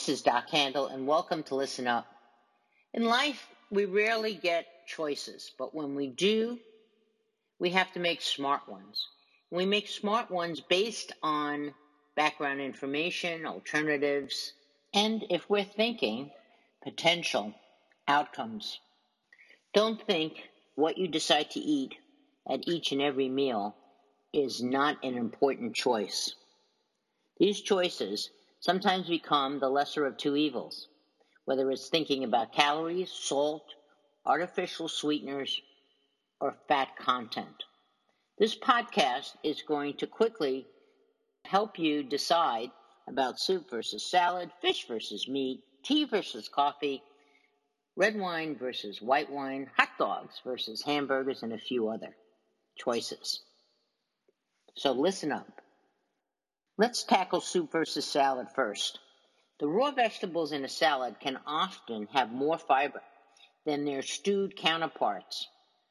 This is Doc Handel, and welcome to Listen Up. In life, we rarely get choices, but when we do, we have to make smart ones. We make smart ones based on background information, alternatives, and if we're thinking, potential outcomes. Don't think what you decide to eat at each and every meal is not an important choice. These choices sometimes become the lesser of two evils, whether it's thinking about calories, salt, artificial sweeteners, or fat content. This podcast is going to quickly help you decide about soup versus salad, fish versus meat, tea versus coffee, red wine versus white wine, hot dogs versus hamburgers, and a few other choices. So listen up. Let's tackle soup versus salad first. The raw vegetables in a salad can often have more fiber than their stewed counterparts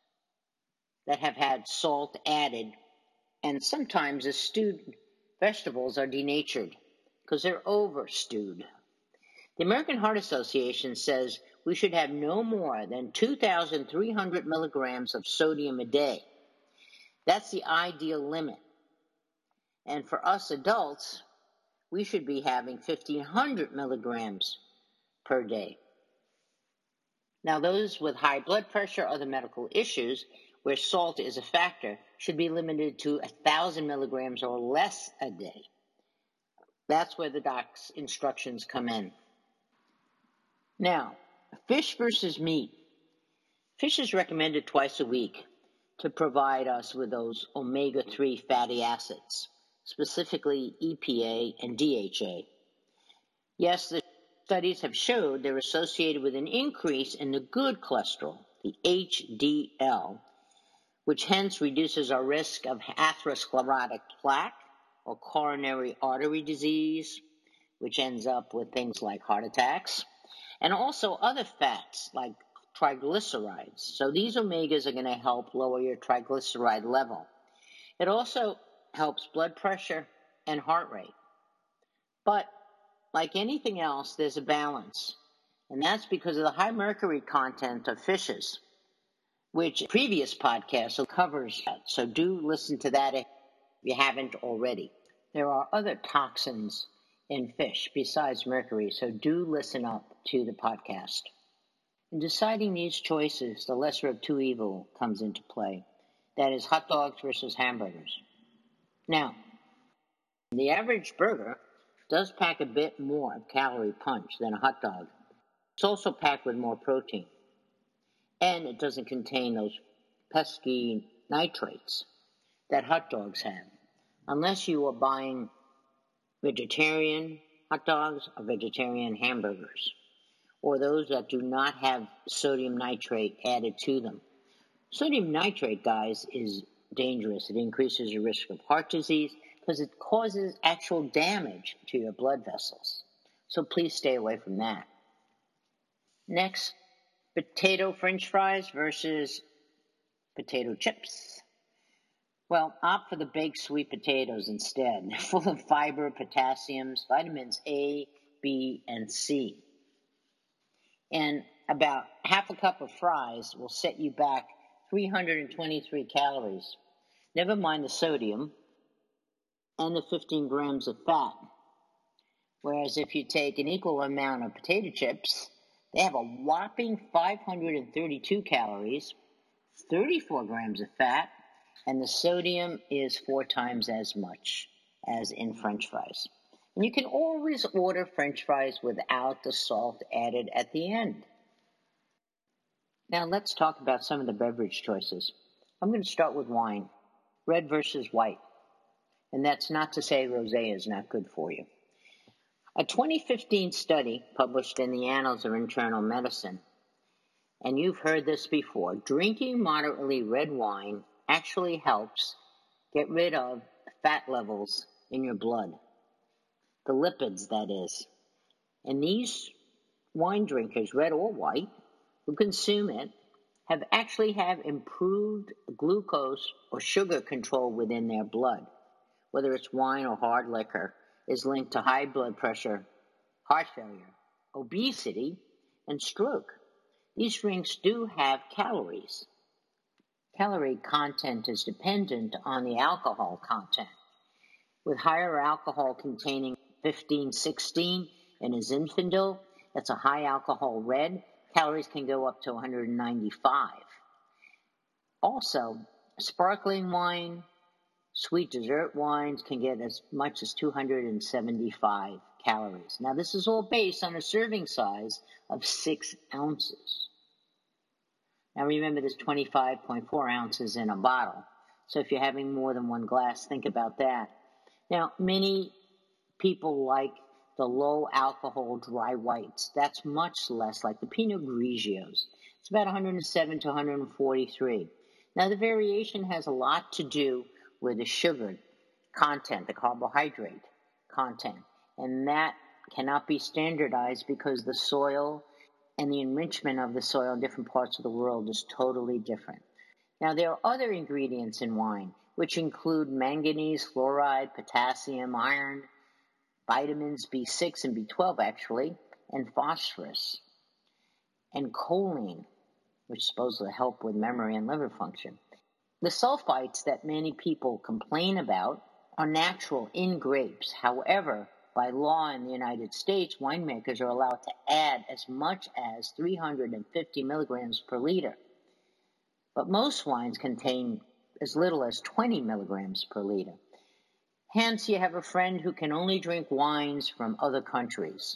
that have had salt added, and sometimes the stewed vegetables are denatured because they're over-stewed. The American Heart Association says we should have no more than 2,300 milligrams of sodium a day. That's the ideal limit. And for us adults, we should be having 1,500 milligrams per day. Now, those with high blood pressure or other medical issues where salt is a factor should be limited to 1,000 milligrams or less a day. That's where the doc's instructions come in. Now, fish versus meat. Fish is recommended twice a week to provide us with those omega-3 fatty acids, specifically EPA and DHA. Yes, the studies have showed they're associated with an increase in the good cholesterol, the HDL, which hence reduces our risk of atherosclerotic plaque or coronary artery disease, which ends up with things like heart attacks, and also other fats like triglycerides. So these omegas are going to help lower your triglyceride level. It also helps blood pressure and heart rate. But like anything else, there's a balance. And that's because of the high mercury content of fishes, which previous podcasts covers that. So do listen to that if you haven't already. There are other toxins in fish besides mercury, so do listen up to the podcast. In deciding these choices, the lesser of two evils comes into play. That is hot dogs versus hamburgers. Now, the average burger does pack a bit more calorie punch than a hot dog. It's also packed with more protein. And it doesn't contain those pesky nitrates that hot dogs have. Unless you are buying vegetarian hot dogs or vegetarian hamburgers, or those that do not have sodium nitrate added to them. Sodium nitrate, guys, is dangerous. It increases your risk of heart disease because it causes actual damage to your blood vessels. So please stay away from that. Next, potato french fries versus potato chips. Well, opt for the baked sweet potatoes instead. They're full of fiber, potassiums, vitamins A, B, and C. And about half a cup of fries will set you back 323 calories. Never mind the sodium and the 15 grams of fat. Whereas if you take an equal amount of potato chips, they have a whopping 532 calories, 34 grams of fat, and the sodium is 4 times as much as in French fries. And you can always order French fries without the salt added at the end. Now let's talk about some of the beverage choices. I'm going to start with wine, red versus white. And that's not to say rosé is not good for you. A 2015 study published in the Annals of Internal Medicine, and you've heard this before, drinking moderately red wine actually helps get rid of fat levels in your blood. The lipids, that is. And these wine drinkers, red or white, who consume it, have improved glucose or sugar control within their blood. Whether it's wine or hard liquor, is linked to high blood pressure, heart failure, obesity, and stroke. These drinks do have calories. Calorie content is dependent on the alcohol content. With higher alcohol containing 15-16 in a Zinfandel, that's a high alcohol red, calories can go up to 195. Also, sparkling wine, sweet dessert wines can get as much as 275 calories. Now, this is all based on a serving size of 6 ounces. Now, remember, there's 25.4 ounces in a bottle. So if you're having more than one glass, think about that. Now, many people like the low alcohol dry whites. That's much less, like the Pinot Grigios. It's about 107 to 143. Now, the variation has a lot to do with the sugar content, the carbohydrate content. And that cannot be standardized because the soil and the enrichment of the soil in different parts of the world is totally different. Now, there are other ingredients in wine, which include manganese, fluoride, potassium, iron, vitamins B6 and B12 actually, and phosphorus, and choline, which is supposed to help with memory and liver function. The sulfites that many people complain about are natural in grapes. However, by law in the United States, winemakers are allowed to add as much as 350 milligrams per liter. But most wines contain as little as 20 milligrams per liter. Hence, you have a friend who can only drink wines from other countries.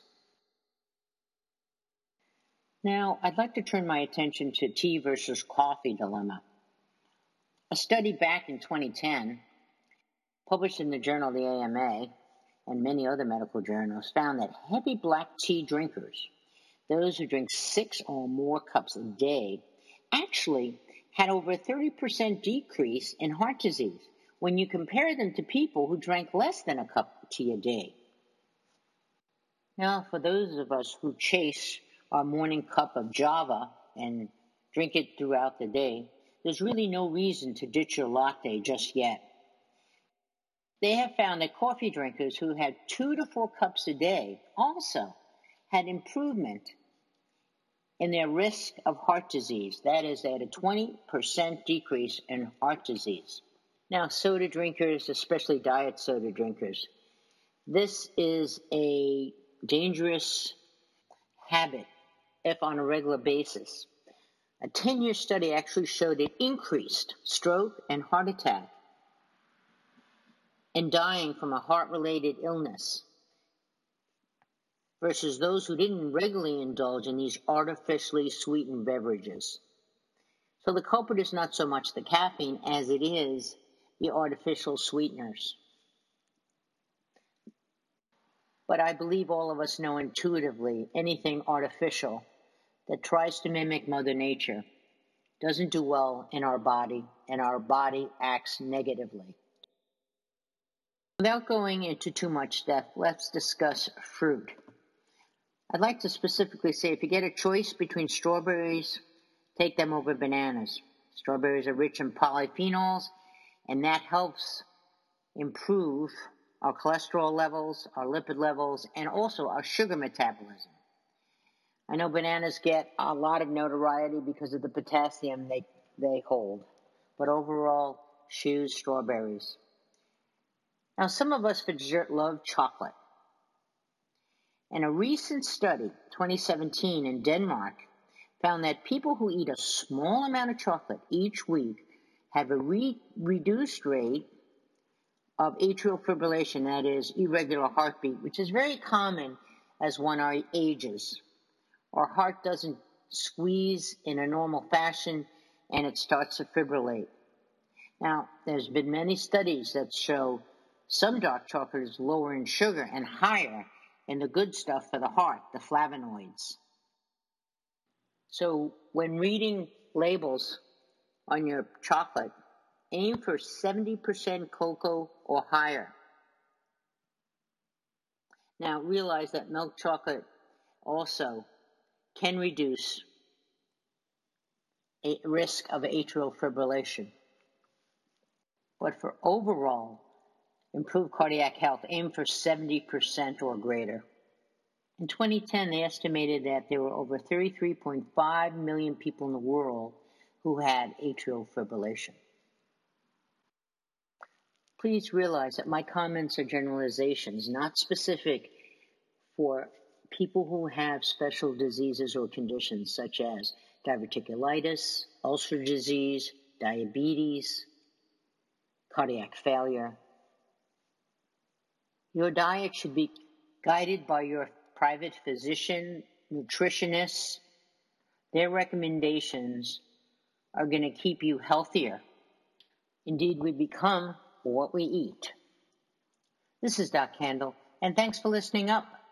Now, I'd like to turn my attention to tea versus coffee dilemma. A study back in 2010, published in the journal The AMA and many other medical journals, found that heavy black tea drinkers, those who drink 6 or more cups a day, actually had over a 30% decrease in heart disease when you compare them to people who drank less than a cup of tea a day. Now, for those of us who chase our morning cup of Java and drink it throughout the day, there's really no reason to ditch your latte just yet. They have found that coffee drinkers who had 2 to 4 cups a day also had improvement in their risk of heart disease. That is, they had a 20% decrease in heart disease. Now, soda drinkers, especially diet soda drinkers, this is a dangerous habit if on a regular basis. A 10-year study actually showed it increased stroke and heart attack and dying from a heart-related illness versus those who didn't regularly indulge in these artificially sweetened beverages. So the culprit is not so much the caffeine as it is the artificial sweeteners. But I believe all of us know intuitively anything artificial that tries to mimic Mother Nature doesn't do well in our body, and our body acts negatively. Without going into too much depth, let's discuss fruit. I'd like to specifically say if you get a choice between strawberries, take them over bananas. Strawberries are rich in polyphenols, and that helps improve our cholesterol levels, our lipid levels, and also our sugar metabolism. I know bananas get a lot of notoriety because of the potassium they hold, but overall, choose strawberries. Now, some of us for dessert love chocolate. And a recent study, 2017 in Denmark, found that people who eat a small amount of chocolate each week have a reduced rate of atrial fibrillation, that is, irregular heartbeat, which is very common as one ages. Our heart doesn't squeeze in a normal fashion, and it starts to fibrillate. Now, there's been many studies that show some dark chocolate is lower in sugar and higher in the good stuff for the heart, the flavonoids. So when reading labels on your chocolate, aim for 70% cocoa or higher. Now, realize that milk chocolate also can reduce a risk of atrial fibrillation. But for overall improved cardiac health, aim for 70% or greater. In 2010, they estimated that there were over 33.5 million people in the world who had atrial fibrillation. Please realize that my comments are generalizations, not specific for people who have special diseases or conditions such as diverticulitis, ulcer disease, diabetes, cardiac failure. Your diet should be guided by your private physician, nutritionist. Their recommendations are going to keep you healthier. Indeed, we become what we eat. This is Doc Candle, and thanks for listening up.